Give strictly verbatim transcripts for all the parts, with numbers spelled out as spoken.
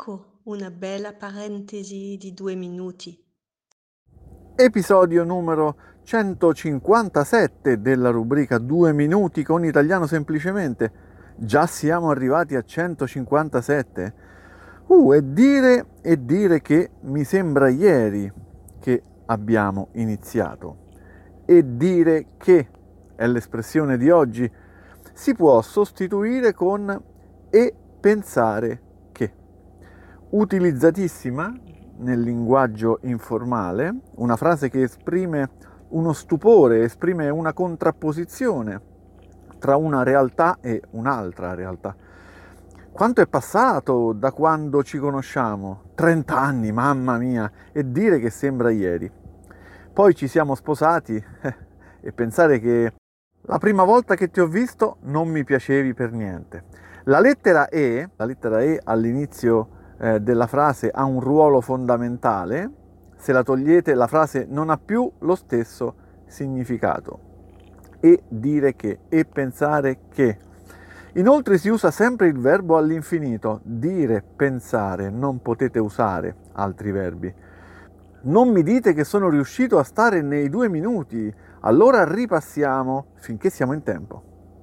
ecco una bella parentesi di due minuti. Episodio numero centocinquantasette della rubrica due minuti con italiano semplicemente. Già siamo arrivati a centocinquantasette. Uh, e dire, e dire che mi sembra ieri che abbiamo iniziato. E dire che è l'espressione di oggi. Si può sostituire con e pensare che. Utilizzatissima nel linguaggio informale, una frase che esprime uno stupore, esprime una contrapposizione tra una realtà e un'altra realtà. Quanto è passato da quando ci conosciamo? trenta anni, mamma mia, e dire che sembra ieri. Poi ci siamo sposati eh, e pensare che la prima volta che ti ho visto non mi piacevi per niente. La lettera E, la lettera E all'inizio eh, della frase ha un ruolo fondamentale. Se la togliete la frase non ha più lo stesso significato. E dire che, e pensare che. Inoltre si usa sempre il verbo all'infinito, dire, pensare, non potete usare altri verbi. Non mi dite che sono riuscito a stare nei due minuti, allora ripassiamo finché siamo in tempo.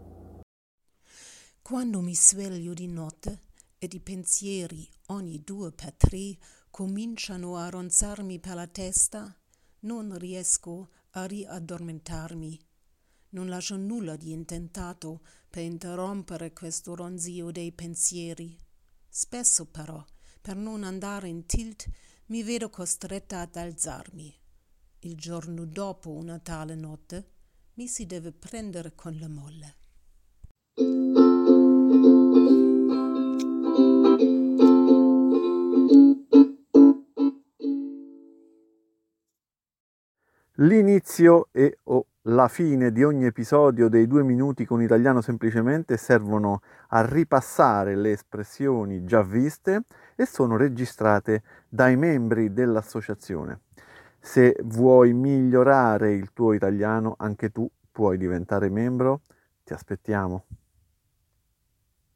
Quando mi sveglio di notte ed i pensieri ogni due per tre cominciano a ronzarmi per la testa, non riesco a riaddormentarmi. Non lascio nulla di intentato per interrompere questo ronzio dei pensieri. Spesso però, per non andare in tilt, mi vedo costretta ad alzarmi. Il giorno dopo una tale notte mi si deve prendere con la molle. L'inizio e o la fine di ogni episodio dei due minuti con italiano semplicemente servono a ripassare le espressioni già viste e sono registrate dai membri dell'associazione. Se vuoi migliorare il tuo italiano, anche tu puoi diventare membro. Ti aspettiamo.